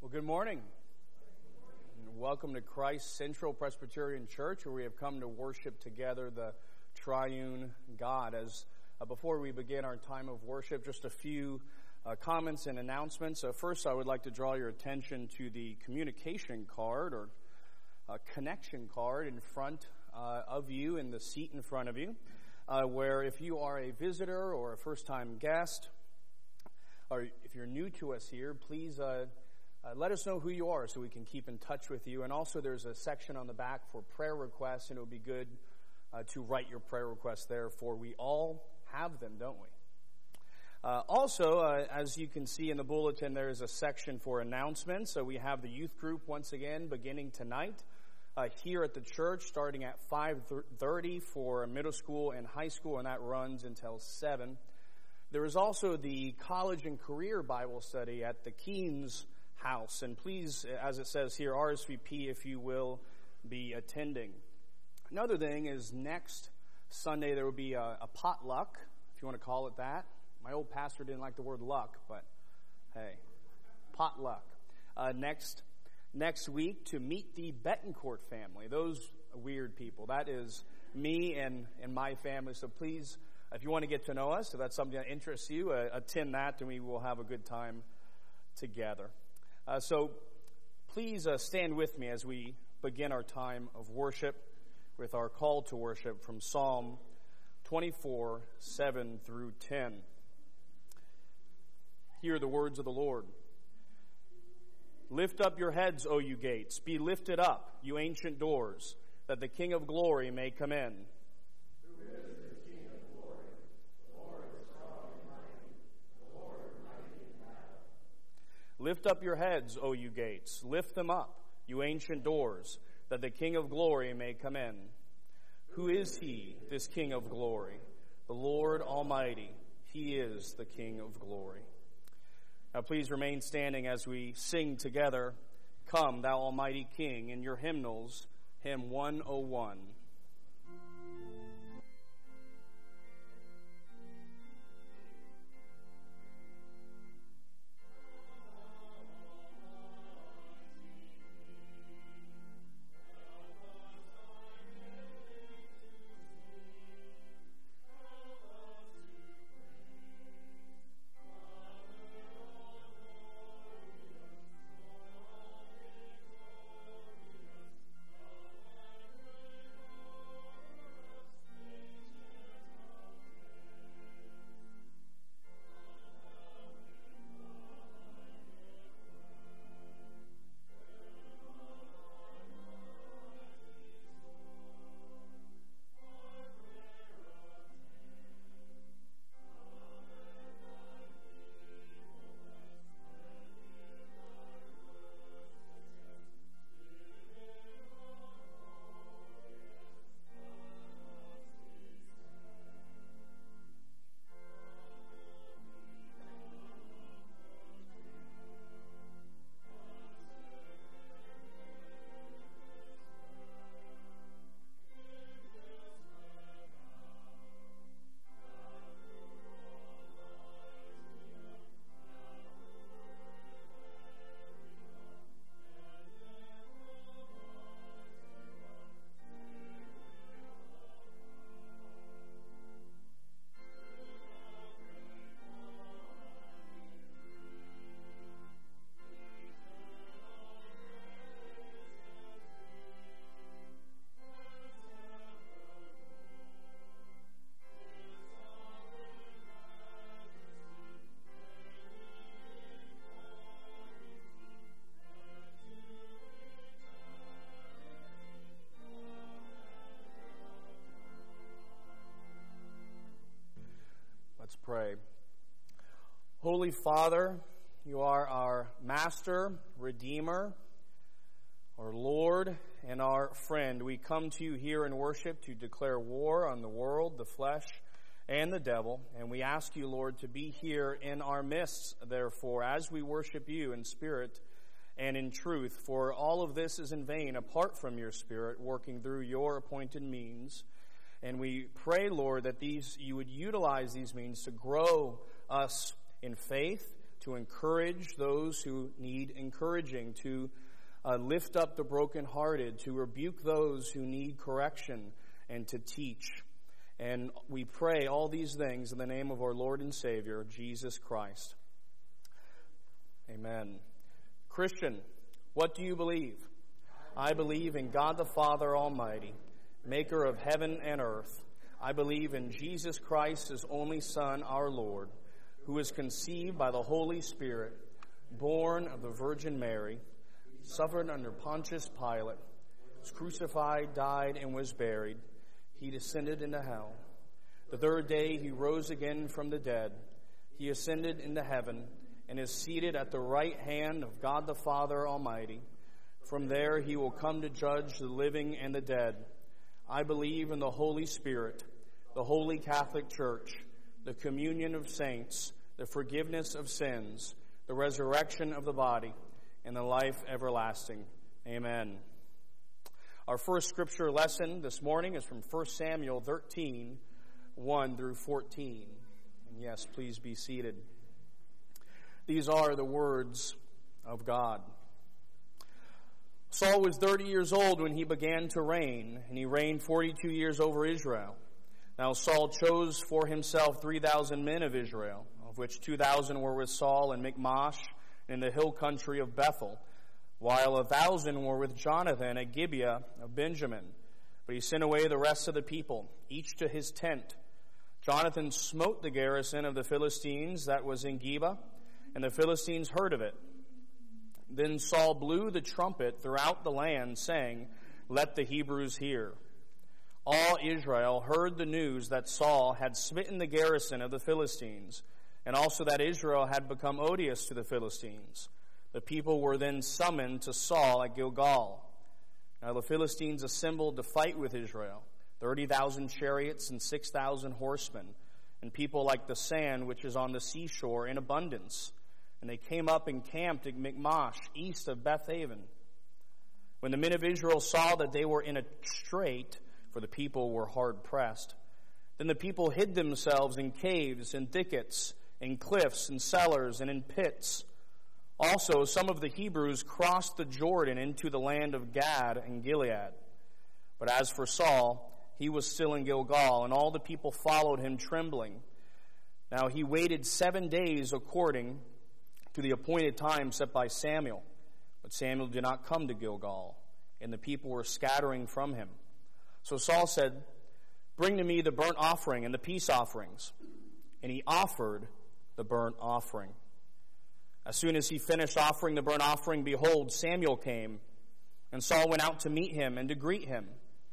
Well, good morning. And welcome to Christ Central Presbyterian Church, where we have come to worship together the triune God. Before we begin our time of worship, just a few comments and announcements. First, I would like to draw your attention to the communication card or connection card in front of you, in the seat in front of you, where if you are a visitor or a first-time guest, or if you're new to us here, please let us know who you are so we can keep in touch with you. And also there's a section on the back for prayer requests, and it would be good to write your prayer requests there, for we all have them, don't we? Also, as you can see in the bulletin, there is a section for announcements. So we have the youth group once again beginning tonight here at the church, starting at 5:30 for middle school and high school, and that runs until 7. There is also the college and career Bible study at the Keynes house, and please, as it says here, RSVP if you will be attending. Another thing is next Sunday there will be a potluck, if you want to call it that. My old pastor didn't like the word luck, but hey, potluck. Next week to meet the Betancourt family, those weird people. That is me and my family, so please, if you want to get to know us, if that's something that interests you, attend that, and we will have a good time together. So please stand with me as we begin our time of worship with our call to worship from Psalm 24, 7 through 10. Hear the words of the Lord. Lift up your heads, O you gates. Be lifted up, you ancient doors, that the King of glory may come in. Lift up your heads, O you gates. Lift them up, you ancient doors, that the King of glory may come in. Who is he, this King of glory? The Lord Almighty. He is the King of glory. Now please remain standing as we sing together, Come, Thou Almighty King, in your hymnals, hymn 101. Let's pray. Holy Father, you are our Master, Redeemer, our Lord, and our friend. We come to you here in worship to declare war on the world, the flesh, and the devil. And we ask you, Lord, to be here in our midst, therefore, as we worship you in spirit and in truth. For all of this is in vain apart from your Spirit working through your appointed means. And we pray, Lord, that you would utilize these means to grow us in faith, to encourage those who need encouraging, to lift up the brokenhearted, to rebuke those who need correction, and to teach. And we pray all these things in the name of our Lord and Savior, Jesus Christ. Amen. Christian, what do you believe? I believe in God the Father Almighty, maker of heaven and earth. I believe in Jesus Christ, his only Son, our Lord, who was conceived by the Holy Spirit, born of the Virgin Mary, suffered under Pontius Pilate, was crucified, died, and was buried. He descended into hell. The third day he rose again from the dead. He ascended into heaven and is seated at the right hand of God the Father Almighty. From there he will come to judge the living and the dead. I believe in the Holy Spirit, the Holy Catholic Church, the communion of saints, the forgiveness of sins, the resurrection of the body, and the life everlasting. Amen. Our first scripture lesson this morning is from 1 Samuel 13, 1 through 14. And yes, please be seated. These are the words of God. Saul was 30 years old when he began to reign, and he reigned 42 years over Israel. Now Saul chose for himself 3,000 men of Israel, of which 2,000 were with Saul in Michmash and in the hill country of Bethel, while 1,000 were with Jonathan at Gibeah of Benjamin. But he sent away the rest of the people, each to his tent. Jonathan smote the garrison of the Philistines that was in Geba, and the Philistines heard of it. Then Saul blew the trumpet throughout the land, saying, "Let the Hebrews hear." All Israel heard the news that Saul had smitten the garrison of the Philistines, and also that Israel had become odious to the Philistines. The people were then summoned to Saul at Gilgal. Now the Philistines assembled to fight with Israel, 30,000 chariots and 6,000 horsemen, and people like the sand which is on the seashore in abundance. And they came up and camped at Michmash, east of Bethaven. When the men of Israel saw that they were in a strait, for the people were hard pressed, then the people hid themselves in caves and thickets, in cliffs and cellars and in pits. Also, some of the Hebrews crossed the Jordan into the land of Gad and Gilead. But as for Saul, he was still in Gilgal, and all the people followed him trembling. Now he waited 7 days according to the appointed time set by Samuel. But Samuel did not come to Gilgal, and the people were scattering from him. So Saul said, "Bring to me the burnt offering and the peace offerings." And he offered the burnt offering. As soon as he finished offering the burnt offering, behold, Samuel came, and Saul went out to meet him and to greet him.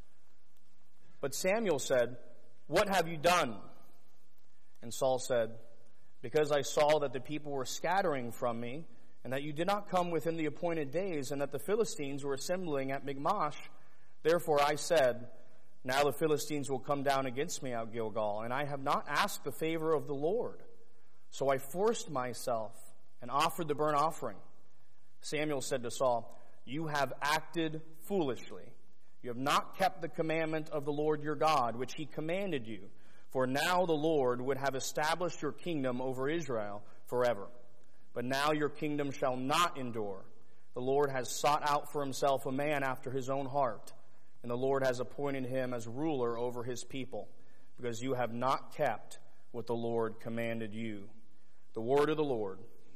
But Samuel said, "What have you done?" And Saul said, "Because I saw that the people were scattering from me, and that you did not come within the appointed days, and that the Philistines were assembling at Michmash, therefore I said, now the Philistines will come down against me at Gilgal, and I have not asked the favor of the Lord. So I forced myself and offered the burnt offering." Samuel said to Saul, "You have acted foolishly. You have not kept the commandment of the Lord your God, which he commanded you. For now the Lord would have established your kingdom over Israel forever. But now your kingdom shall not endure. The Lord has sought out for himself a man after his own heart, and the Lord has appointed him as ruler over his people, because you have not kept what the Lord commanded you." The word of the Lord.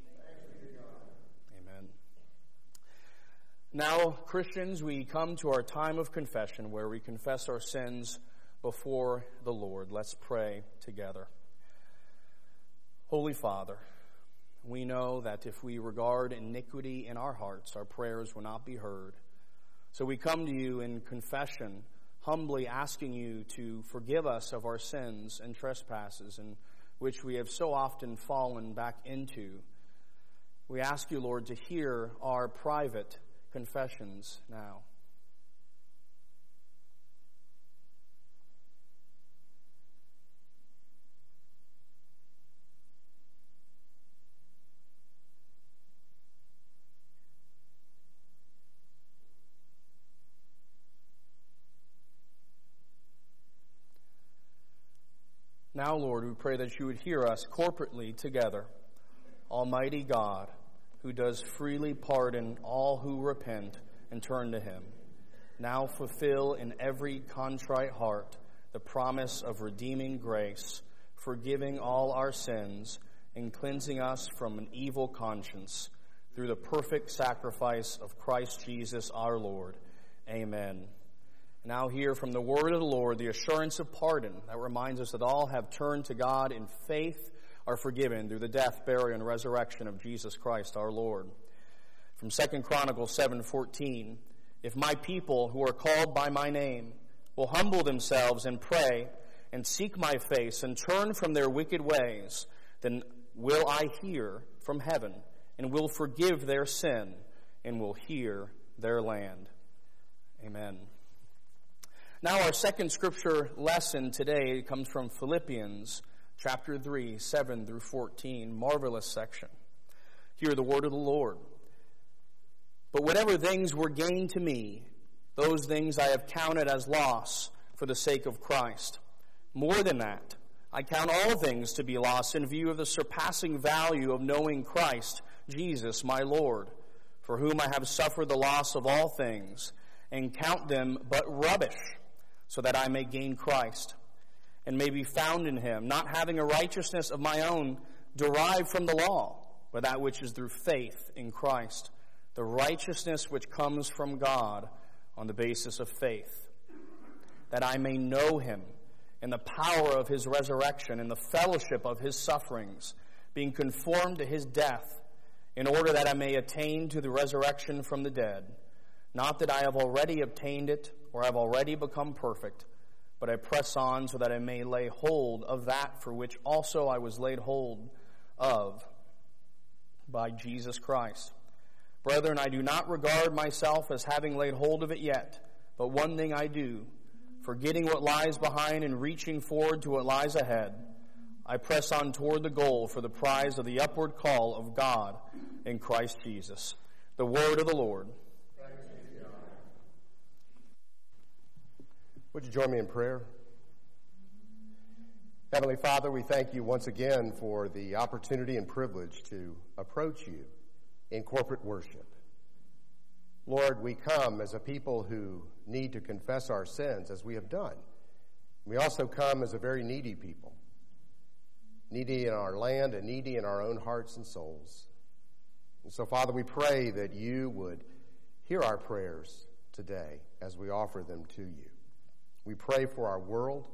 Amen. Now, Christians, we come to our time of confession, where we confess our sins before the Lord. Let's pray together. Holy Father, we know that if we regard iniquity in our hearts, our prayers will not be heard. So we come to you in confession, humbly asking you to forgive us of our sins and trespasses, in which we have so often fallen back into. We ask you, Lord, to hear our private confessions now. Now, Lord, we pray that you would hear us corporately together. Almighty God, who does freely pardon all who repent and turn to him, now fulfill in every contrite heart the promise of redeeming grace, forgiving all our sins and cleansing us from an evil conscience through the perfect sacrifice of Christ Jesus our Lord. Amen. Now hear from the word of the Lord the assurance of pardon that reminds us that all have turned to God in faith are forgiven through the death, burial, and resurrection of Jesus Christ our Lord. From 2 Chronicles 7:14, if my people who are called by my name will humble themselves and pray and seek my face and turn from their wicked ways, then will I hear from heaven and will forgive their sin and will heal their land. Amen. Now our second scripture lesson today comes from Philippians chapter 3, 7 through 14, marvelous section. Hear the word of the Lord. But whatever things were gained to me, those things I have counted as loss for the sake of Christ. More than that, I count all things to be lost in view of the surpassing value of knowing Christ, Jesus, my Lord, for whom I have suffered the loss of all things, and count them but rubbish, so that I may gain Christ, and may be found in him, not having a righteousness of my own derived from the law, but that which is through faith in Christ, the righteousness which comes from God on the basis of faith, that I may know him in the power of his resurrection, in the fellowship of his sufferings, being conformed to his death, in order that I may attain to the resurrection from the dead. Not that I have already obtained it, or have already become perfect, but I press on so that I may lay hold of that for which also I was laid hold of by Jesus Christ. Brethren, I do not regard myself as having laid hold of it yet, but one thing I do, forgetting what lies behind and reaching forward to what lies ahead, I press on toward the goal for the prize of the upward call of God in Christ Jesus. The word of the Lord. Would you join me in prayer? Heavenly Father, we thank you once again for the opportunity and privilege to approach you in corporate worship. Lord, we come as a people who need to confess our sins as we have done. We also come as a very needy people, needy in our land and needy in our own hearts and souls. And so, Father, we pray that you would hear our prayers today as we offer them to you. We pray for our world.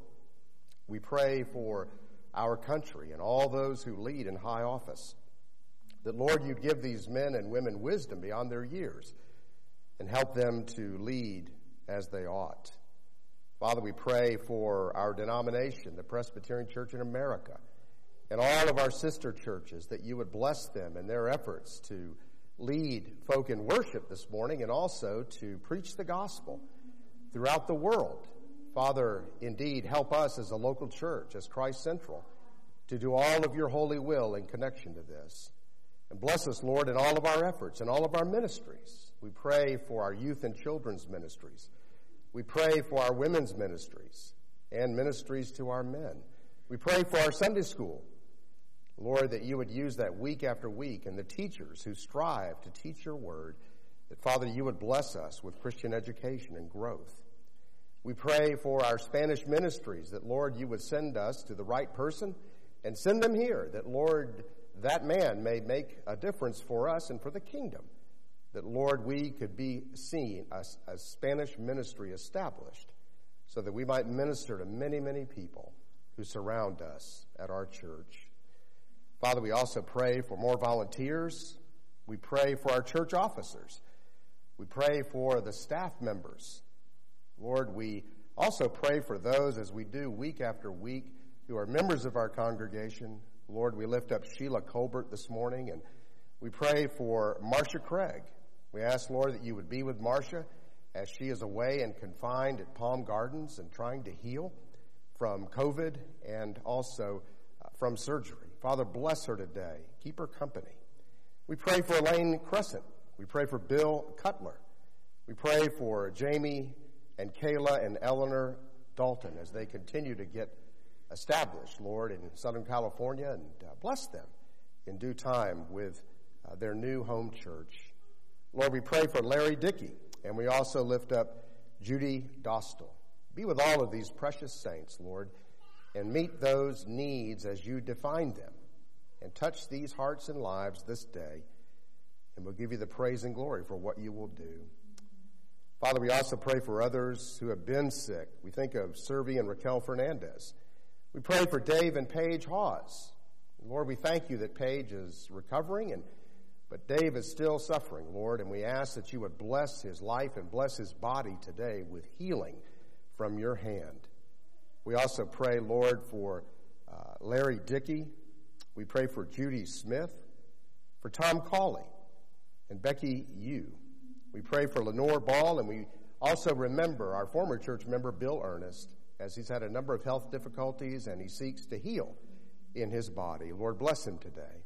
We pray for our country and all those who lead in high office. That, Lord, you'd give these men and women wisdom beyond their years and help them to lead as they ought. Father, we pray for our denomination, the Presbyterian Church in America, and all of our sister churches, that you would bless them in their efforts to lead folk in worship this morning and also to preach the gospel throughout the world. Father, indeed, help us as a local church, as Christ Central, to do all of your holy will in connection to this. And bless us, Lord, in all of our efforts and all of our ministries. We pray for our youth and children's ministries. We pray for our women's ministries and ministries to our men. We pray for our Sunday school. Lord, that you would use that week after week, and the teachers who strive to teach your word, that, Father, you would bless us with Christian education and growth. We pray for our Spanish ministries, that, Lord, you would send us to the right person and send them here, that, Lord, that man may make a difference for us and for the kingdom, that, Lord, we could be seen as a Spanish ministry established so that we might minister to many, many people who surround us at our church. Father, we also pray for more volunteers. We pray for our church officers. We pray for the staff members. Lord, we also pray for those, as we do week after week, who are members of our congregation. Lord, we lift up Sheila Colbert this morning, and we pray for Marcia Craig. We ask, Lord, that you would be with Marcia as she is away and confined at Palm Gardens and trying to heal from COVID and also from surgery. Father, bless her today. Keep her company. We pray for Elaine Crescent. We pray for Bill Cutler. We pray for Jamie and Kayla and Eleanor Dalton as they continue to get established, Lord, in Southern California, and bless them in due time with their new home church. Lord, we pray for Larry Dickey, and we also lift up Judy Dostal. Be with all of these precious saints, Lord, and meet those needs as you define them, and touch these hearts and lives this day, and we'll give you the praise and glory for what you will do. Father, we also pray for others who have been sick. We think of Servi and Raquel Fernandez. We pray for Dave and Paige Hawes. Lord, we thank you that Paige is recovering, but Dave is still suffering, Lord, and we ask that you would bless his life and bless his body today with healing from your hand. We also pray, Lord, for Larry Dickey. We pray for Judy Smith, for Tom Cawley, and Becky Yu. We pray for Lenore Ball, and we also remember our former church member, Bill Ernest, as he's had a number of health difficulties and he seeks to heal in his body. Lord, bless him today.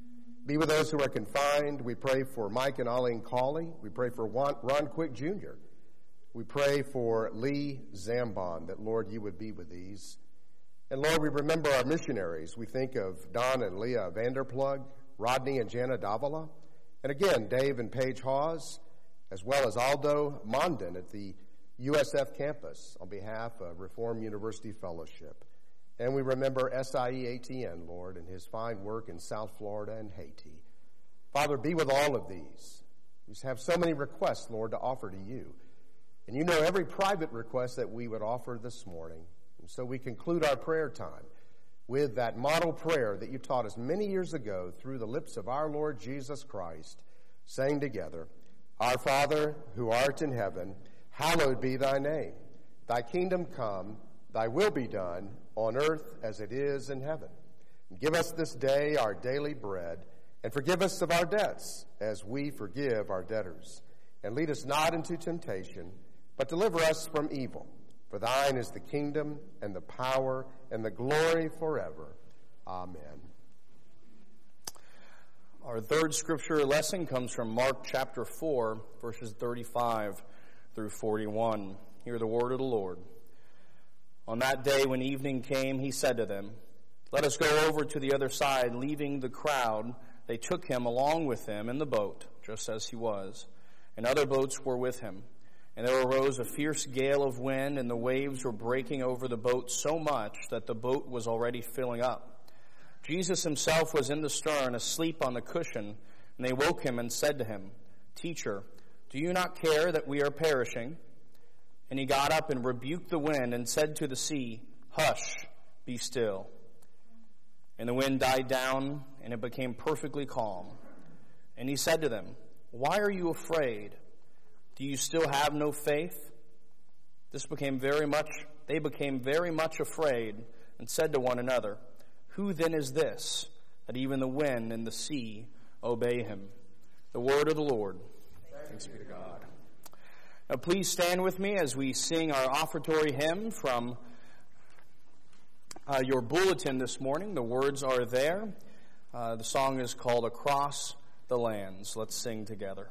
Be with those who are confined. We pray for Mike and Arlene Cawley. We pray for Ron Quick Jr. We pray for Lee Zambon, that, Lord, you would be with these. And, Lord, we remember our missionaries. We think of Don and Leah Vanderplug, Rodney and Jana Davila, and again, Dave and Paige Hawes, as well as Aldo Mondin at the USF campus on behalf of Reformed University Fellowship. And we remember SIE-ATN, Lord, and his fine work in South Florida and Haiti. Father, be with all of these. We have so many requests, Lord, to offer to you. And you know every private request that we would offer this morning. And so we conclude our prayer time with that model prayer that you taught us many years ago through the lips of our Lord Jesus Christ, saying together, Our Father, who art in heaven, hallowed be thy name. Thy kingdom come, thy will be done, on earth as it is in heaven. And give us this day our daily bread, and forgive us of our debts, as we forgive our debtors. And lead us not into temptation, but deliver us from evil. For thine is the kingdom, and the power, and the glory forever. Amen. Our third scripture lesson comes from Mark chapter 4, verses 35 through 41. Hear the word of the Lord. On that day when evening came, he said to them, Let us go over to the other side. Leaving the crowd, they took him along with them in the boat, just as he was, and other boats were with him. And there arose a fierce gale of wind, and the waves were breaking over the boat so much that the boat was already filling up. Jesus himself was in the stern, asleep on the cushion, and they woke him and said to him, Teacher, do you not care that we are perishing? And he got up and rebuked the wind and said to the sea, Hush, be still. And the wind died down, and it became perfectly calm. And he said to them, Why are you afraid? Do you still have no faith? They became very much afraid and said to one another, Who then is this, that even the wind and the sea obey him? The word of the Lord. Thanks be to God. Now please stand with me as we sing our offertory hymn from your bulletin this morning. The words are there. The song is called Across the Lands. Let's sing together.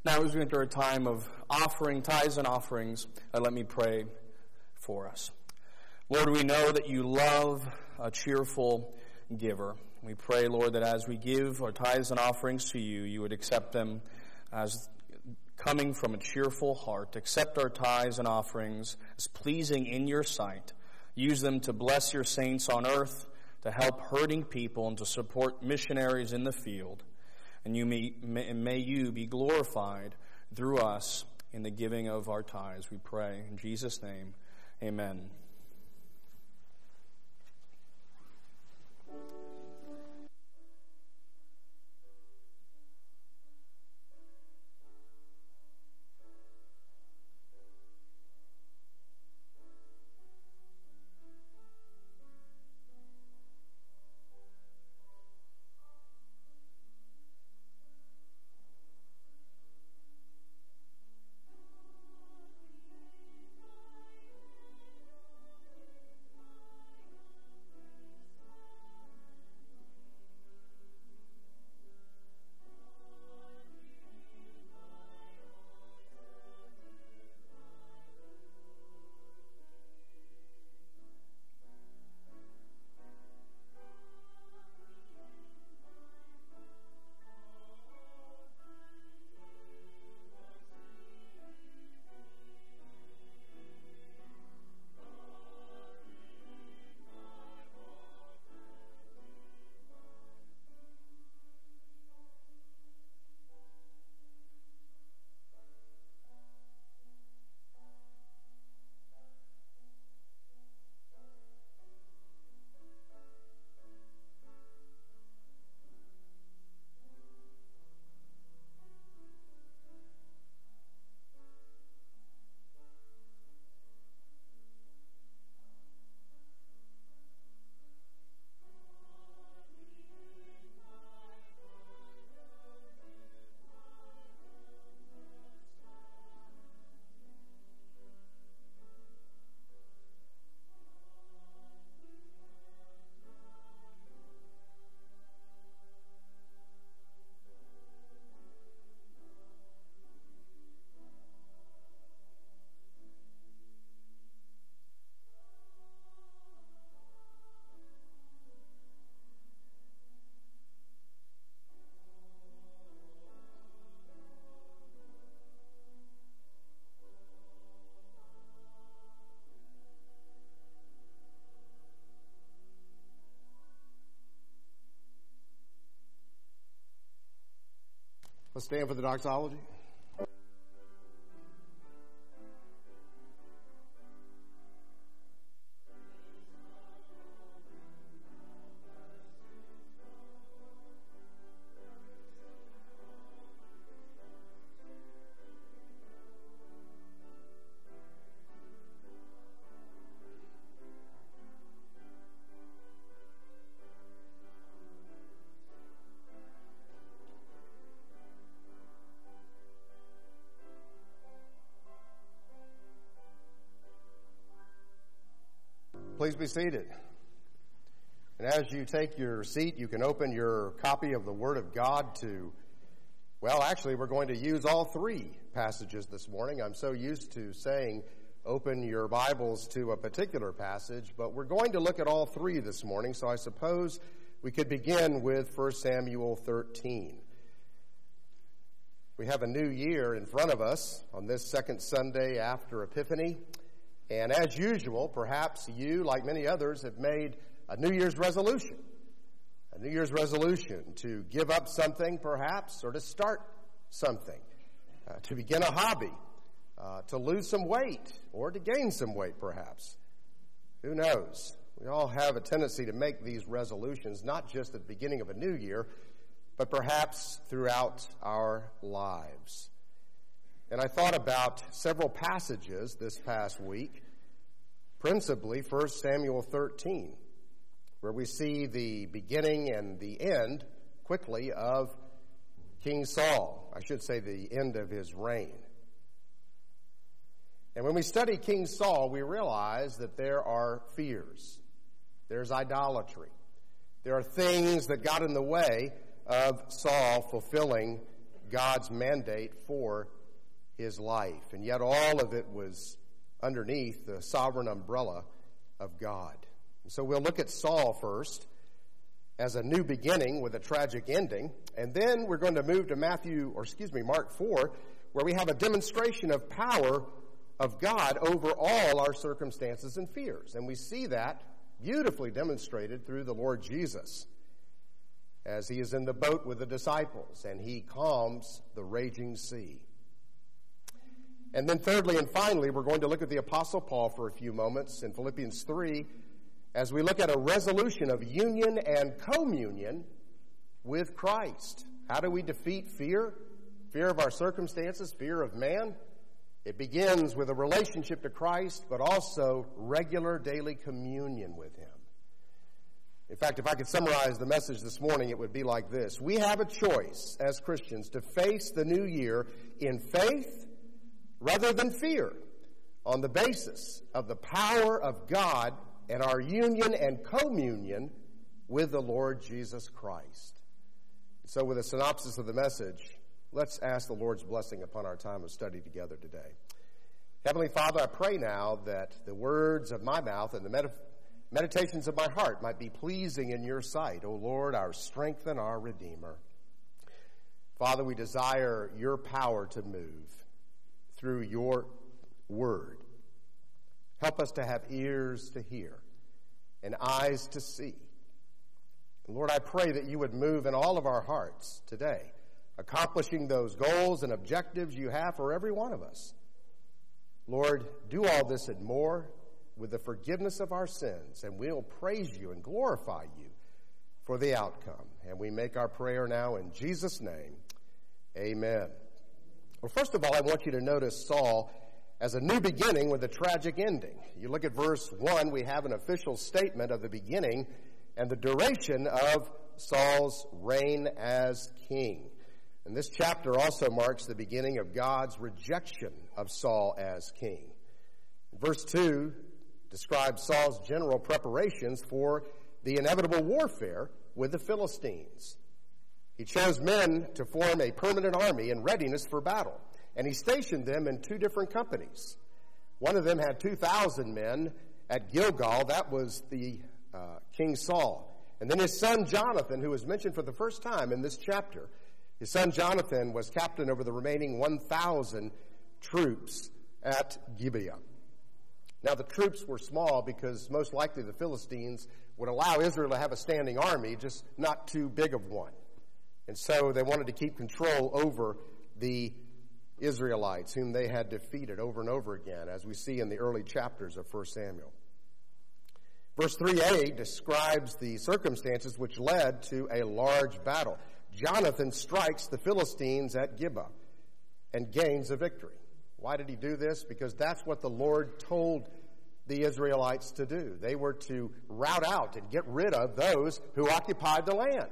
Now, as we enter a time of offering, tithes and offerings, let me pray for us. Lord, we know that you love a cheerful giver. We pray, Lord, that as we give our tithes and offerings to you, you would accept them as coming from a cheerful heart. Accept our tithes and offerings as pleasing in your sight. Use them to bless your saints on earth, to help hurting people, and to support missionaries in the field. And may you be glorified through us in the giving of our tithes, we pray. In Jesus' name, amen. Let's stand for the doxology. Please be seated. And as you take your seat, you can open your copy of the Word of God to, well, actually, we're going to use all three passages this morning. I'm so used to saying open your Bibles to a particular passage, but we're going to look at all three this morning, so I suppose we could begin with 1 Samuel 13. We have a new year in front of us on this second Sunday after Epiphany. And as usual, perhaps you, like many others, have made a New Year's resolution. A New Year's resolution to give up something, perhaps, or to start something. To begin a hobby. To lose some weight, or to gain some weight, perhaps. Who knows? We all have a tendency to make these resolutions, not just at the beginning of a new year, but perhaps throughout our lives. And I thought about several passages this past week, principally 1 Samuel 13, where we see the beginning and the end, quickly, of King Saul. I should say the end of his reign. And when we study King Saul, we realize that there are fears. There's idolatry. There are things that got in the way of Saul fulfilling God's mandate for his life. And yet all of it was underneath the sovereign umbrella of God. And so we'll look at Saul first as a new beginning with a tragic ending. And then we're going to move to Mark 4, where we have a demonstration of power of God over all our circumstances and fears. And we see that beautifully demonstrated through the Lord Jesus as he is in the boat with the disciples and he calms the raging sea. And then thirdly and finally, we're going to look at the Apostle Paul for a few moments in Philippians 3 as we look at a resolution of union and communion with Christ. How do we defeat fear? Fear of our circumstances, fear of man? It begins with a relationship to Christ, but also regular daily communion with him. In fact, if I could summarize the message this morning, it would be like this. We have a choice as Christians to face the new year in faith rather than fear, on the basis of the power of God and our union and communion with the Lord Jesus Christ. So with a synopsis of the message, let's ask the Lord's blessing upon our time of study together today. Heavenly Father, I pray now that the words of my mouth and the meditations of my heart might be pleasing in your sight, O Lord, our strength and our Redeemer. Father, we desire your power to move through your word. Help us to have ears to hear and eyes to see. And Lord, I pray that you would move in all of our hearts today, accomplishing those goals and objectives you have for every one of us. Lord, do all this and more with the forgiveness of our sins, and we'll praise you and glorify you for the outcome. And we make our prayer now in Jesus' name. Amen. Well, first of all, I want you to notice Saul as a new beginning with a tragic ending. You look at verse 1, we have an official statement of the beginning and the duration of Saul's reign as king. And this chapter also marks the beginning of God's rejection of Saul as king. Verse 2 describes Saul's general preparations for the inevitable warfare with the Philistines. He chose men to form a permanent army in readiness for battle, and he stationed them in two different companies. One of them had 2,000 men at Gilgal. That was the King Saul. And then his son Jonathan, who is mentioned for the first time in this chapter, his son Jonathan was captain over the remaining 1,000 troops at Gibeah. Now, the troops were small because most likely the Philistines would allow Israel to have a standing army, just not too big of one. And so they wanted to keep control over the Israelites, whom they had defeated over and over again, as we see in the early chapters of 1 Samuel. Verse 3a describes the circumstances which led to a large battle. Jonathan strikes the Philistines at Gibeah and gains a victory. Why did he do this? Because that's what the Lord told the Israelites to do. They were to rout out and get rid of those who occupied the land.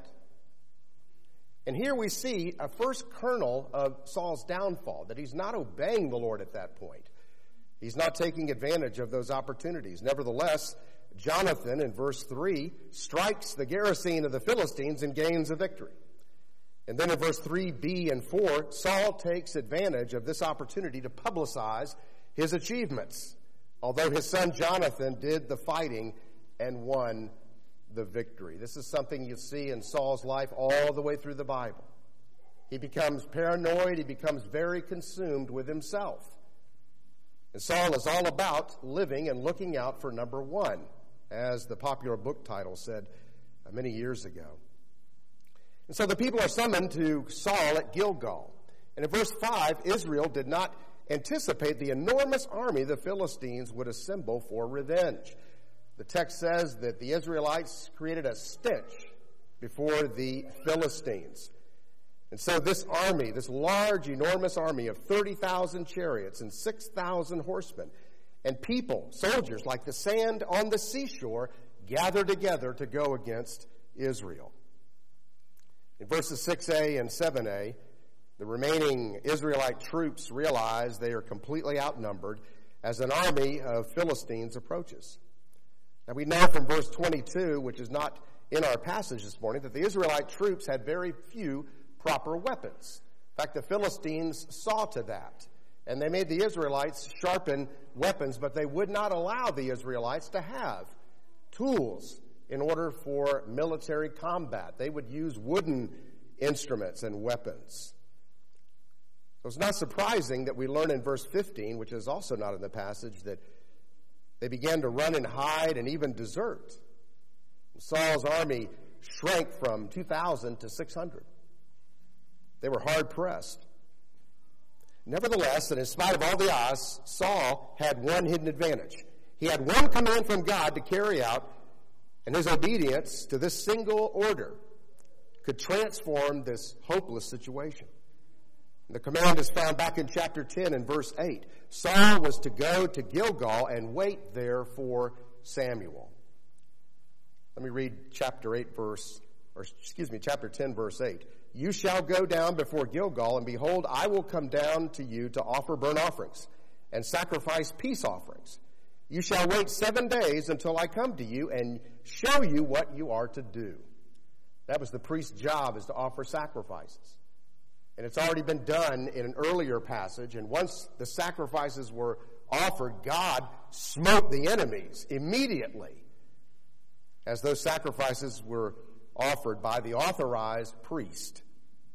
And here we see a first kernel of Saul's downfall, that he's not obeying the Lord at that point. He's not taking advantage of those opportunities. Nevertheless, Jonathan, in verse 3, strikes the garrison of the Philistines and gains a victory. And then in verse 3b and 4, Saul takes advantage of this opportunity to publicize his achievements, although his son Jonathan did the fighting and won the victory. This is something you see in Saul's life all the way through the Bible. He becomes paranoid. He becomes very consumed with himself. And Saul is all about living and looking out for number one, as the popular book title said many years ago. And so the people are summoned to Saul at Gilgal. And in verse 5, Israel did not anticipate the enormous army the Philistines would assemble for revenge. The text says that the Israelites created a stench before the Philistines. And so this army, this large, enormous army of 30,000 chariots and 6,000 horsemen, and people, soldiers like the sand on the seashore, gathered together to go against Israel. In verses 6a and 7a, the remaining Israelite troops realize they are completely outnumbered as an army of Philistines approaches. Now we know from verse 22, which is not in our passage this morning, that the Israelite troops had very few proper weapons. In fact, the Philistines saw to that. And they made the Israelites sharpen weapons, but they would not allow the Israelites to have tools in order for military combat. They would use wooden instruments and weapons. So it's not surprising that we learn in verse 15, which is also not in the passage, that they began to run and hide and even desert. Saul's army shrank from 2,000 to 600. They were hard pressed. Nevertheless, and in spite of all the odds, Saul had one hidden advantage. He had one command from God to carry out, and his obedience to this single order could transform this hopeless situation. The command is found back in chapter 10 and verse 8. Saul was to go to Gilgal and wait there for Samuel. Let me read chapter 10, verse 8. You shall go down before Gilgal, and behold, I will come down to you to offer burnt offerings and sacrifice peace offerings. You shall wait 7 days until I come to you and show you what you are to do. That was the priest's job, is to offer sacrifices. And it's already been done in an earlier passage. And once the sacrifices were offered, God smote the enemies immediately, as those sacrifices were offered by the authorized priest,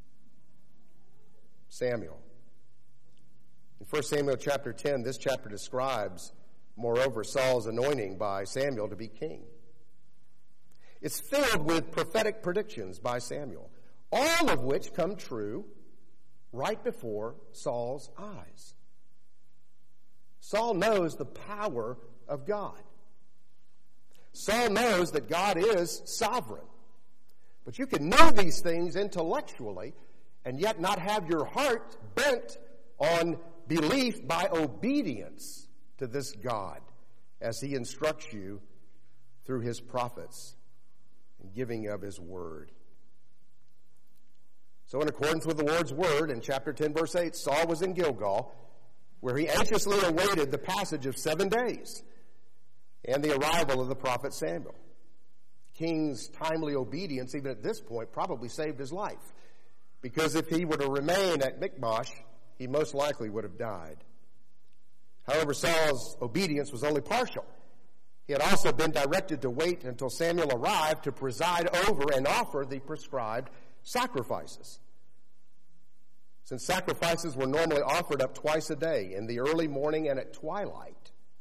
Samuel. In 1 Samuel chapter 10, this chapter describes, moreover, Saul's anointing by Samuel to be king. It's filled with prophetic predictions by Samuel, all of which come true right before Saul's eyes. Saul knows the power of God. Saul knows that God is sovereign. But you can know these things intellectually and yet not have your heart bent on belief by obedience to this God as he instructs you through his prophets and giving of his word. So in accordance with the Lord's word, in chapter 10, verse 8, Saul was in Gilgal, where he anxiously awaited the passage of 7 days and the arrival of the prophet Samuel. King's timely obedience, even at this point, probably saved his life, because if he were to remain at Michmash, he most likely would have died. However, Saul's obedience was only partial. He had also been directed to wait until Samuel arrived to preside over and offer the prescribed sacrifices. Since sacrifices were normally offered up twice a day, in the early morning and at twilight,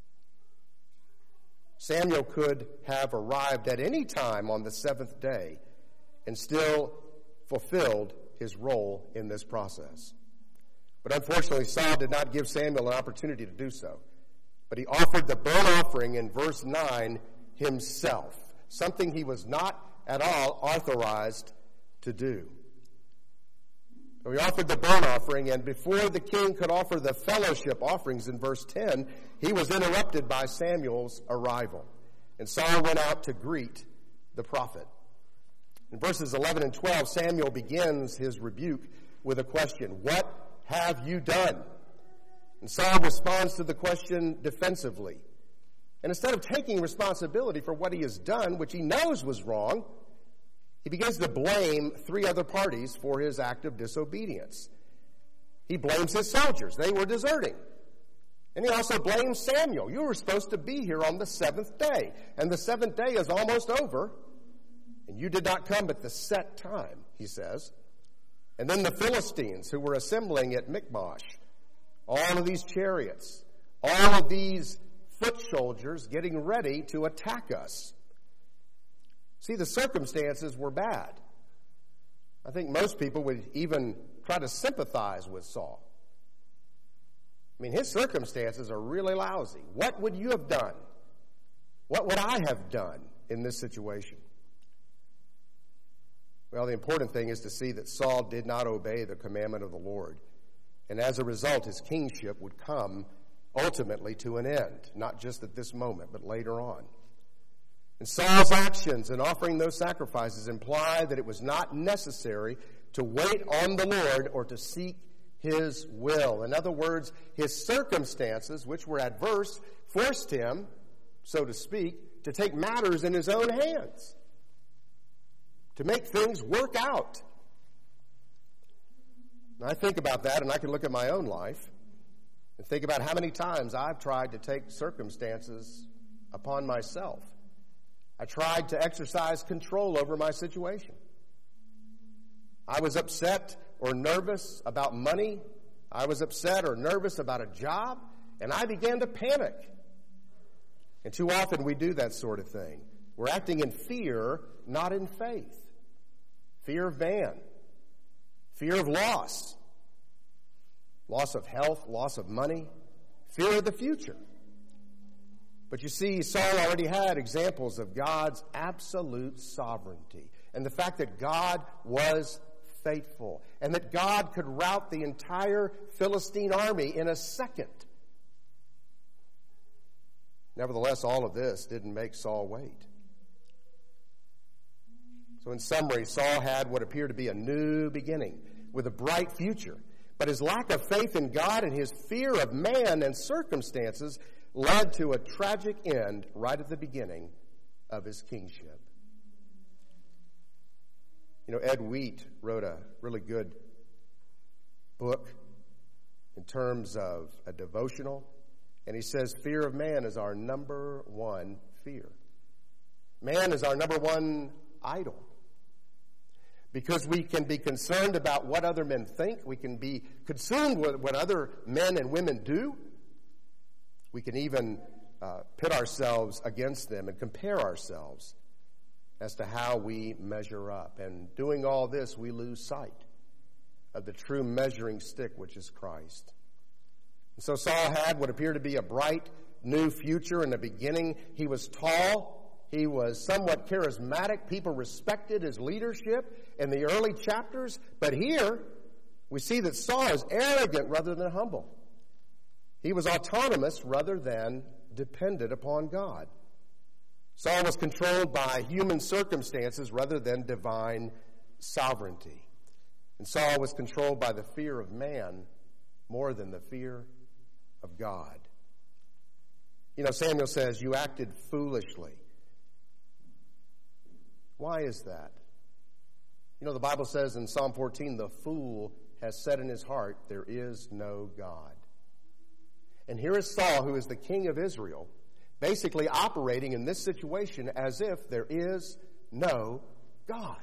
Samuel could have arrived at any time on the seventh day and still fulfilled his role in this process. But unfortunately, Saul did not give Samuel an opportunity to do so. But he offered the burnt offering in verse 9 himself, something he was not at all authorized to do. So he offered the burnt offering, and before the king could offer the fellowship offerings in verse 10, he was interrupted by Samuel's arrival. And Saul went out to greet the prophet. In verses 11 and 12, Samuel begins his rebuke with a question, "What have you done?" And Saul responds to the question defensively. And instead of taking responsibility for what he has done, which he knows was wrong, he begins to blame 3 other parties for his act of disobedience. He blames his soldiers. They were deserting. And he also blames Samuel. You were supposed to be here on the 7th day. And the 7th day is almost over. And you did not come at the set time, he says. And then the Philistines who were assembling at Michmash. All of these chariots. All of these foot soldiers getting ready to attack us. See, the circumstances were bad. I think most people would even try to sympathize with Saul. I mean, his circumstances are really lousy. What would you have done? What would I have done in this situation? Well, the important thing is to see that Saul did not obey the commandment of the Lord. And as a result, his kingship would come ultimately to an end, not just at this moment, but later on. And Saul's actions in offering those sacrifices imply that it was not necessary to wait on the Lord or to seek his will. In other words, his circumstances, which were adverse, forced him, so to speak, to take matters in his own hands, to make things work out. And I think about that, and I can look at my own life and think about how many times I've tried to take circumstances upon myself. I tried to exercise control over my situation. I was upset or nervous about money. I was upset or nervous about a job, and I began to panic. And too often we do that sort of thing. We're acting in fear, not in faith. Fear of man. Fear of loss. Loss of health, loss of money. Fear of the future. But you see, Saul already had examples of God's absolute sovereignty and the fact that God was faithful and that God could rout the entire Philistine army in a second. Nevertheless, all of this didn't make Saul wait. So in summary, Saul had what appeared to be a new beginning with a bright future. But his lack of faith in God and his fear of man and circumstances led to a tragic end right at the beginning of his kingship. You know, Ed Wheat wrote a really good book in terms of a devotional, and he says fear of man is our number one fear. Man is our number one idol. Because we can be concerned about what other men think. We can be consumed with what other men and women do. We can even pit ourselves against them and compare ourselves as to how we measure up. And doing all this, we lose sight of the true measuring stick, which is Christ. And so Saul had what appeared to be a bright new future in the beginning. He was tall. He was somewhat charismatic. People respected his leadership in the early chapters. But here, we see that Saul is arrogant rather than humble. He was autonomous rather than dependent upon God. Saul was controlled by human circumstances rather than divine sovereignty. And Saul was controlled by the fear of man more than the fear of God. You know, Samuel says, "You acted foolishly." Why is that? You know, the Bible says in Psalm 14, the fool has said in his heart, there is no God. And here is Saul, who is the king of Israel, basically operating in this situation as if there is no God.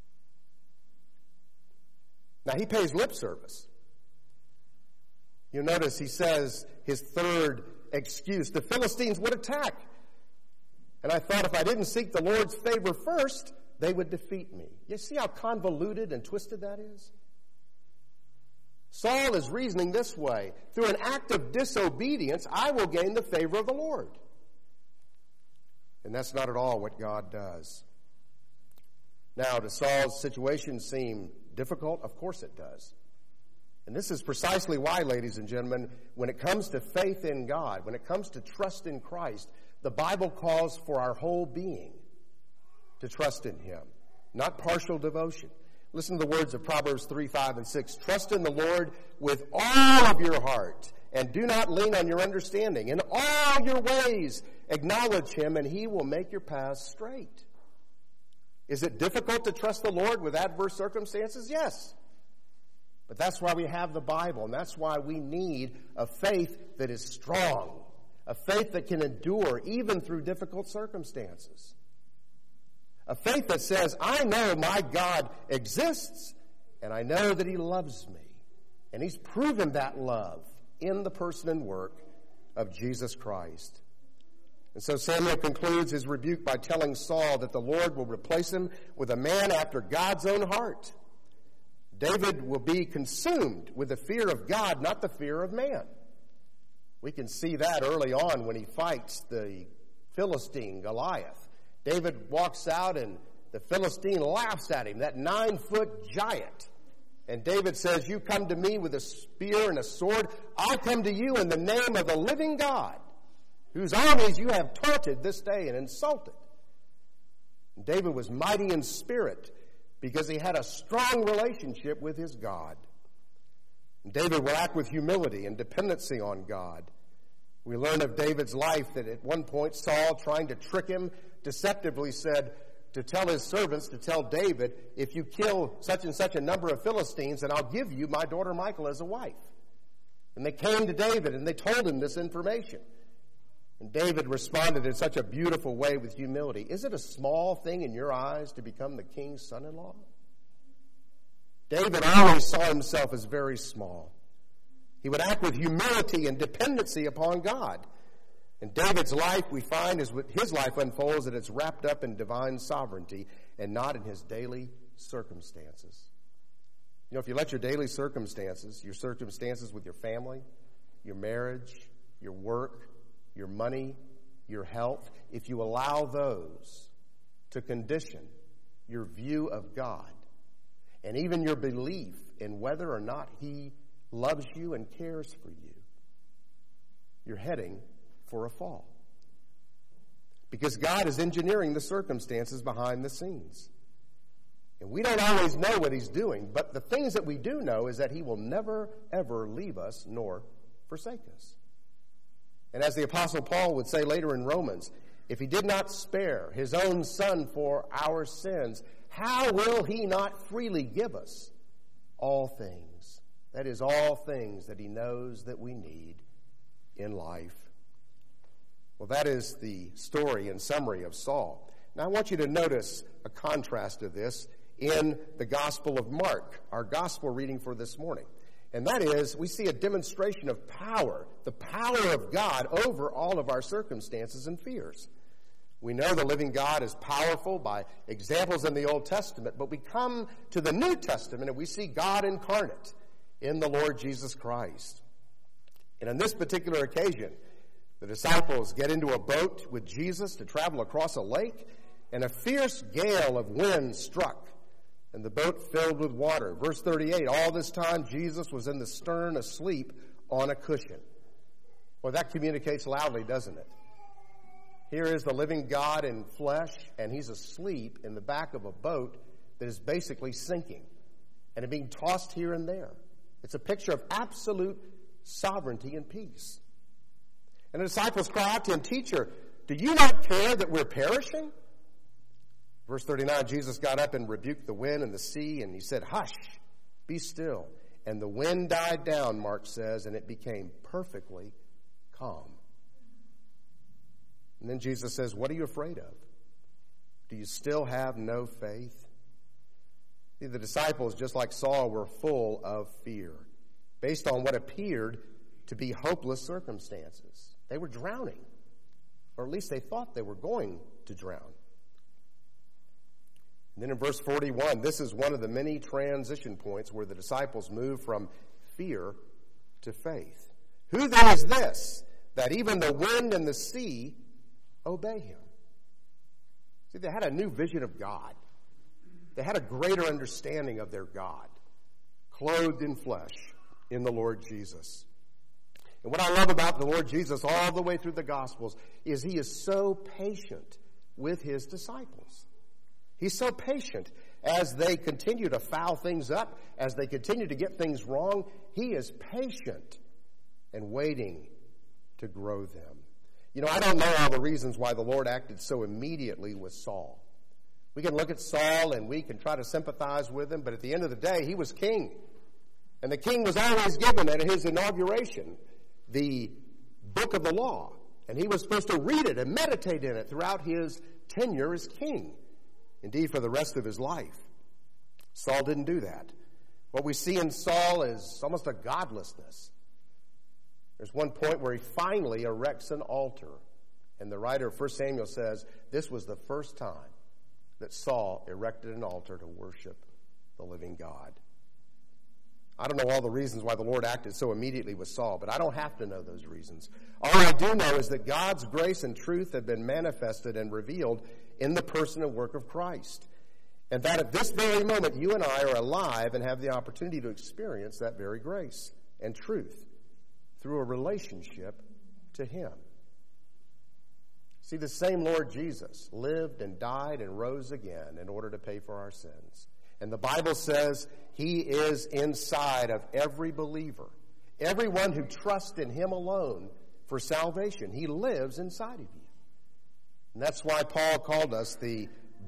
Now, he pays lip service. You notice he says his third excuse, the Philistines would attack. And I thought if I didn't seek the Lord's favor first, they would defeat me. You see how convoluted and twisted that is? Saul is reasoning this way. Through an act of disobedience, I will gain the favor of the Lord. And that's not at all what God does. Now, does Saul's situation seem difficult? Of course it does. And this is precisely why, ladies and gentlemen, when it comes to faith in God, when it comes to trust in Christ, the Bible calls for our whole being to trust in Him, not partial devotion. Listen to the words of Proverbs 3, 5, and 6. Trust in the Lord with all of your heart, and do not lean on your understanding. In all your ways, acknowledge Him, and He will make your paths straight. Is it difficult to trust the Lord with adverse circumstances? Yes. But that's why we have the Bible, and that's why we need a faith that is strong, a faith that can endure even through difficult circumstances. A faith that says, I know my God exists, and I know that He loves me. And He's proven that love in the person and work of Jesus Christ. And so Samuel concludes his rebuke by telling Saul that the Lord will replace him with a man after God's own heart. David will be consumed with the fear of God, not the fear of man. We can see that early on when he fights the Philistine Goliath. David walks out and the Philistine laughs at him, that 9-foot giant. And David says, you come to me with a spear and a sword. I'll come to you in the name of the living God, whose armies you have taunted this day and insulted. And David was mighty in spirit because he had a strong relationship with his God. And David will act with humility and dependency on God. We learn of David's life that at one point Saul, trying to trick him, deceptively said, to tell his servants, to tell David, if you kill such and such a number of Philistines, then I'll give you my daughter Michal as a wife. And they came to David and they told him this information. And David responded in such a beautiful way with humility. Is it a small thing in your eyes to become the king's son-in-law? David always saw himself as very small. He would act with humility and dependency upon God. In David's life, we find as his life unfolds that it's wrapped up in divine sovereignty and not in his daily circumstances. You know, if you let your daily circumstances with your family, your marriage, your work, your money, your health, if you allow those to condition your view of God and even your belief in whether or not he loves you and cares for you, you're heading for a fall. Because God is engineering the circumstances behind the scenes. And we don't always know what he's doing, but the things that we do know is that he will never, ever leave us nor forsake us. And as the Apostle Paul would say later in Romans, if he did not spare his own son for our sins, how will he not freely give us all things? That is, all things that he knows that we need in life. Well, that is the story and summary of Saul. Now, I want you to notice a contrast of this in the Gospel of Mark, our gospel reading for this morning. And that is, we see a demonstration of power, the power of God over all of our circumstances and fears. We know the living God is powerful by examples in the Old Testament, but we come to the New Testament and we see God incarnate in the Lord Jesus Christ. And on this particular occasion, the disciples get into a boat with Jesus to travel across a lake, and a fierce gale of wind struck, and the boat filled with water. Verse 38, all this time Jesus was in the stern asleep on a cushion. Well, that communicates loudly, doesn't it? Here is the living God in flesh, and he's asleep in the back of a boat that is basically sinking and being tossed here and there. It's a picture of absolute sovereignty and peace. And the disciples cry out to him, Teacher, do you not care that we're perishing? Verse 39, Jesus got up and rebuked the wind and the sea, and he said, Hush, be still. And the wind died down, Mark says, and it became perfectly calm. And then Jesus says, what are you afraid of? Do you still have no faith? See, the disciples, just like Saul, were full of fear based on what appeared to be hopeless circumstances. They were drowning, or at least they thought they were going to drown. And then in verse 41, this is one of the many transition points where the disciples move from fear to faith. Who then is this, that even the wind and the sea obey him? See, they had a new vision of God. They had a greater understanding of their God, clothed in flesh in the Lord Jesus. And what I love about the Lord Jesus all the way through the Gospels is he is so patient with his disciples. He's so patient as they continue to foul things up, as they continue to get things wrong. He is patient and waiting to grow them. You know, I don't know all the reasons why the Lord acted so immediately with Saul. We can look at Saul and we can try to sympathize with him, but at the end of the day, he was king. And the king was always given at his inauguration the book of the law. And he was supposed to read it and meditate in it throughout his tenure as king. Indeed, for the rest of his life. Saul didn't do that. What we see in Saul is almost a godlessness. There's one point where he finally erects an altar. And the writer of 1 Samuel says this was the first time that Saul erected an altar to worship the living God. I don't know all the reasons why the Lord acted so immediately with Saul, but I don't have to know those reasons. All I do know is that God's grace and truth have been manifested and revealed in the person and work of Christ. And that at this very moment, you and I are alive and have the opportunity to experience that very grace and truth through a relationship to him. See, the same Lord Jesus lived and died and rose again in order to pay for our sins. And the Bible says he is inside of every believer, everyone who trusts in him alone for salvation. He lives inside of you. And that's why Paul called us the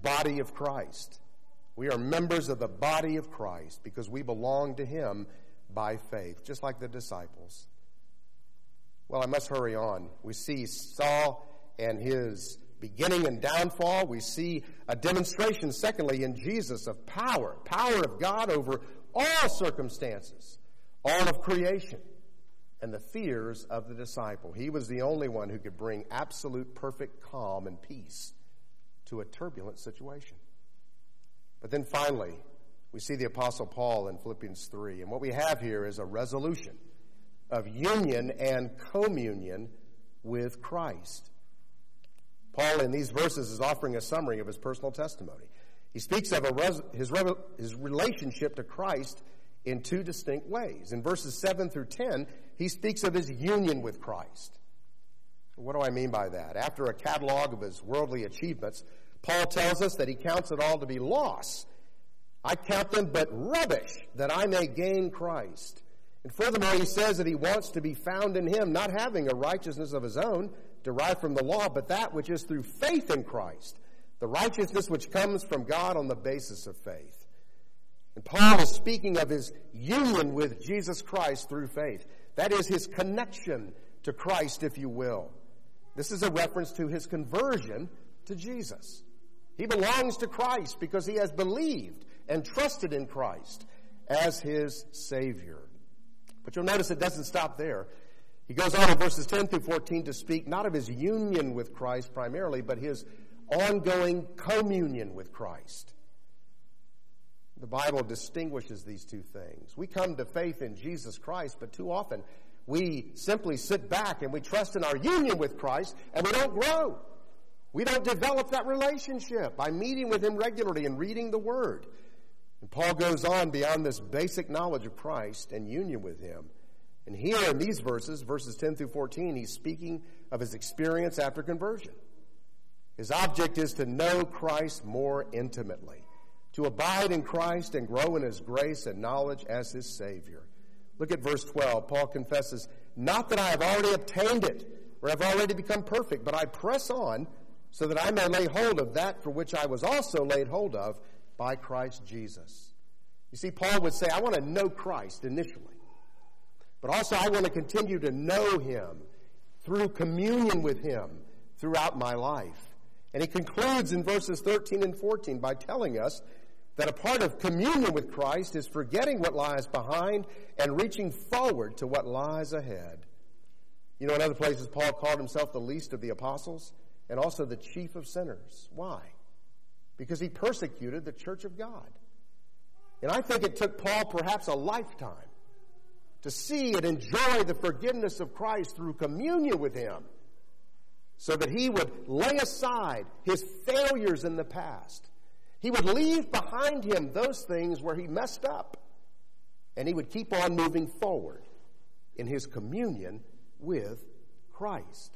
body of Christ. We are members of the body of Christ because we belong to him by faith, just like the disciples. Well, I must hurry on. We see Saul and his beginning and downfall. We see a demonstration, secondly, in Jesus of power of God over all circumstances, all of creation, and the fears of the disciple. He was the only one who could bring absolute perfect calm and peace to a turbulent situation. But then finally, we see the Apostle Paul in Philippians 3. And what we have here is a resolution of union and communion with Christ. Paul, in these verses, is offering a summary of his personal testimony. He speaks of his relationship to Christ in two distinct ways. In verses 7 through 10, he speaks of his union with Christ. What do I mean by that? After a catalog of his worldly achievements, Paul tells us that he counts it all to be loss. I count them but rubbish, that I may gain Christ. And furthermore, he says that he wants to be found in him, not having a righteousness of his own, derived from the law, but that which is through faith in Christ, the righteousness which comes from God on the basis of faith. And Paul is speaking of his union with Jesus Christ through faith. That is his connection to Christ, if you will. This is a reference to his conversion to Jesus. He belongs to Christ because he has believed and trusted in Christ as his Savior. But you'll notice it doesn't stop there. He goes on in verses 10 through 14 to speak not of his union with Christ primarily, but his ongoing communion with Christ. The Bible distinguishes these two things. We come to faith in Jesus Christ, but too often we simply sit back and we trust in our union with Christ, and we don't grow. We don't develop that relationship by meeting with him regularly and reading the Word. And Paul goes on beyond this basic knowledge of Christ and union with him. And here in these verses 10 through 14, he's speaking of his experience after conversion. His object is to know Christ more intimately, to abide in Christ and grow in his grace and knowledge as his Savior. Look at verse 12. Paul confesses, not that I have already obtained it or have already become perfect, but I press on so that I may lay hold of that for which I was also laid hold of by Christ Jesus. You see, Paul would say, I want to know Christ initially, but also I want to continue to know him through communion with him throughout my life. And he concludes in verses 13 and 14 by telling us that a part of communion with Christ is forgetting what lies behind and reaching forward to what lies ahead. You know, in other places, Paul called himself the least of the apostles and also the chief of sinners. Why? Because he persecuted the church of God. And I think it took Paul perhaps a lifetime to see and enjoy the forgiveness of Christ through communion with him, so that he would lay aside his failures in the past. He would leave behind him those things where he messed up, and he would keep on moving forward in his communion with Christ.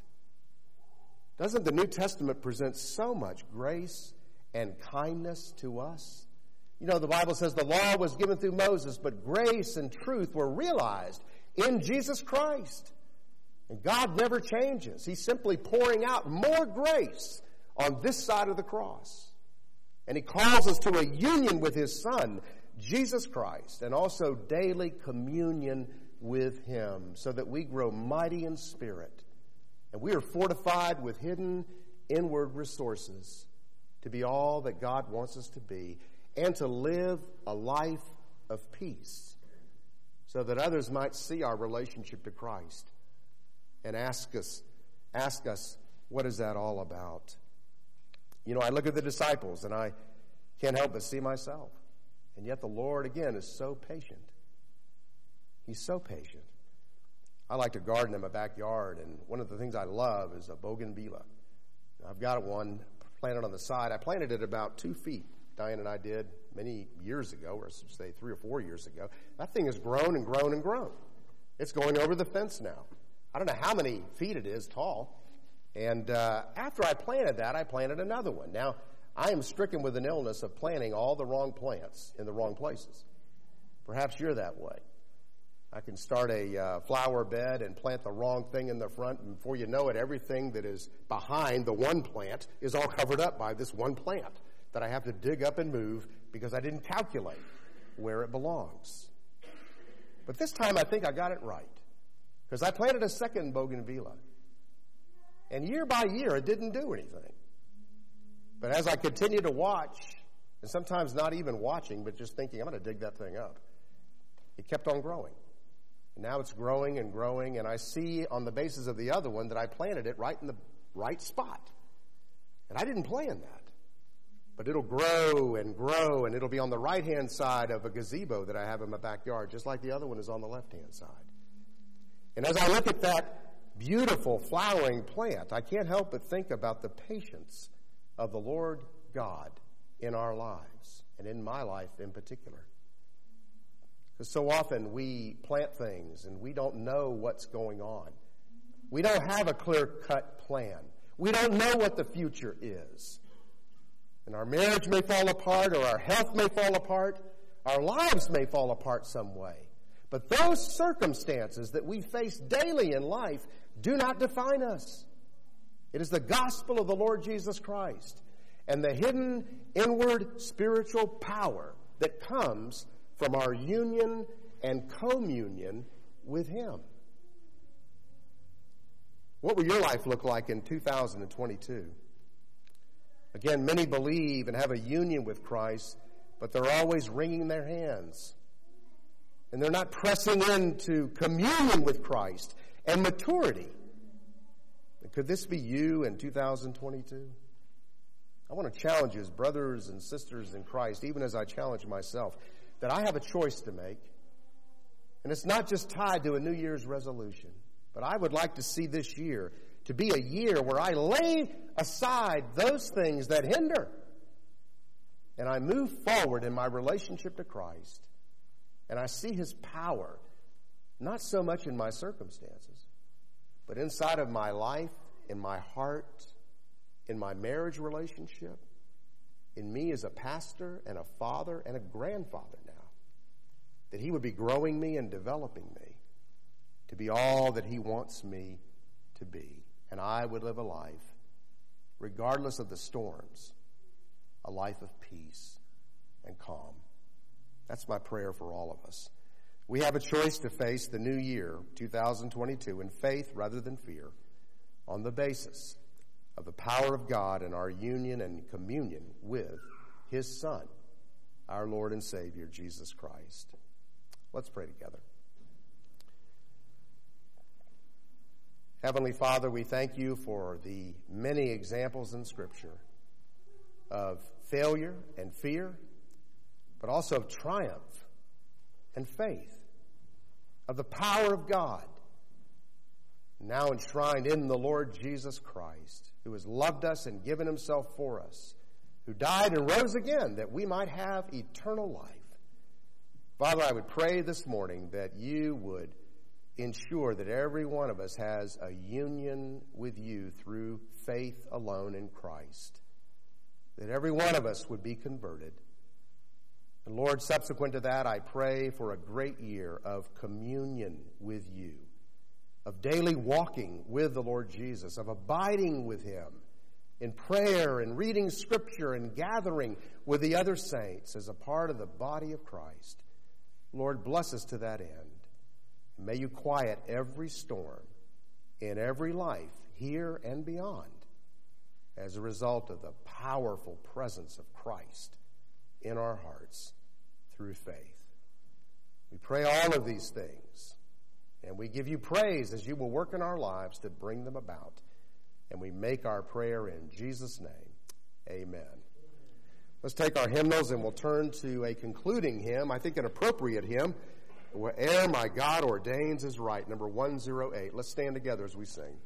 Doesn't the New Testament present so much grace and kindness to us? You know, the Bible says the law was given through Moses, but grace and truth were realized in Jesus Christ. And God never changes. He's simply pouring out more grace on this side of the cross. And he calls us to a union with his Son, Jesus Christ, and also daily communion with him, so that we grow mighty in spirit. And we are fortified with hidden inward resources to be all that God wants us to be, and to live a life of peace, so that others might see our relationship to Christ and ask us, what is that all about? You know, I look at the disciples and I can't help but see myself. And yet the Lord, again, is so patient. He's so patient. I like to garden in my backyard, and one of the things I love is a bougainvillea. I've got one planted on the side. I planted it about 2 feet. Diane and I did many years ago, or I should say 3 or 4 years ago. That thing has grown and grown and grown. It's going over the fence now. I don't know how many feet it is tall. And after I planted that, I planted another one. Now, I am stricken with an illness of planting all the wrong plants in the wrong places. Perhaps you're that way. I can start a flower bed and plant the wrong thing in the front, and before you know it, everything that is behind the one plant is all covered up by this one plant. that I have to dig up and move because I didn't calculate where it belongs. But this time I think I got it right, because I planted a second bougainvillea. And year by year it didn't do anything. But as I continued to watch, and sometimes not even watching, but just thinking, I'm going to dig that thing up, it kept on growing. And now it's growing and growing, and I see on the basis of the other one that I planted it right in the right spot. And I didn't plan that. But it'll grow, and it'll be on the right-hand side of a gazebo that I have in my backyard, just like the other one is on the left-hand side. And as I look at that beautiful flowering plant, I can't help but think about the patience of the Lord God in our lives, and in my life in particular. Because so often we plant things and we don't know what's going on. We don't have a clear-cut plan. We don't know what the future is. And our marriage may fall apart, or our health may fall apart. Our lives may fall apart some way. But those circumstances that we face daily in life do not define us. It is the gospel of the Lord Jesus Christ and the hidden inward spiritual power that comes from our union and communion with Him. What will your life look like in 2022? Again, many believe and have a union with Christ, but they're always wringing their hands. And they're not pressing into communion with Christ and maturity. And could this be you in 2022? I want to challenge you as brothers and sisters in Christ, even as I challenge myself, that I have a choice to make. And it's not just tied to a New Year's resolution, but I would like to see this year to be a year where I lay aside those things that hinder, and I move forward in my relationship to Christ, and I see His power, not so much in my circumstances, but inside of my life, in my heart, in my marriage relationship, in me as a pastor and a father and a grandfather now, that He would be growing me and developing me to be all that He wants me to be. And I would live a life, regardless of the storms, a life of peace and calm. That's my prayer for all of us. We have a choice to face the new year, 2022, in faith rather than fear, on the basis of the power of God and our union and communion with His Son, our Lord and Savior, Jesus Christ. Let's pray together. Heavenly Father, we thank You for the many examples in Scripture of failure and fear, but also of triumph and faith, of the power of God, now enshrined in the Lord Jesus Christ, who has loved us and given Himself for us, who died and rose again that we might have eternal life. Father, I would pray this morning that You would ensure that every one of us has a union with You through faith alone in Christ, that every one of us would be converted. And Lord, subsequent to that, I pray for a great year of communion with You, of daily walking with the Lord Jesus, of abiding with Him in prayer and reading Scripture and gathering with the other saints as a part of the body of Christ. Lord, bless us to that end. May You quiet every storm in every life, here and beyond, as a result of the powerful presence of Christ in our hearts through faith. We pray all of these things, and we give You praise as You will work in our lives to bring them about. And we make our prayer in Jesus' name. Amen. Let's take our hymnals and we'll turn to a concluding hymn, I think an appropriate hymn, Where'er My God Ordains Is Right, number 108. Let's stand together as we sing.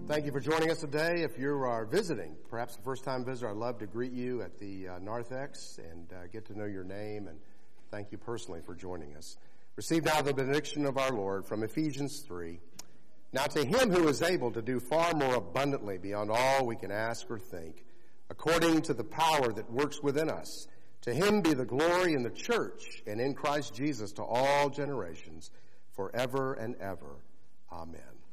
Thank you for joining us today. If you are visiting, perhaps a first-time visitor, I'd love to greet you at the narthex and get to know your name, and thank you personally for joining us. Receive now the benediction of our Lord from Ephesians 3. Now to him who is able to do far more abundantly beyond all we can ask or think, according to the power that works within us, to him be the glory in the church and in Christ Jesus to all generations, forever and ever. Amen.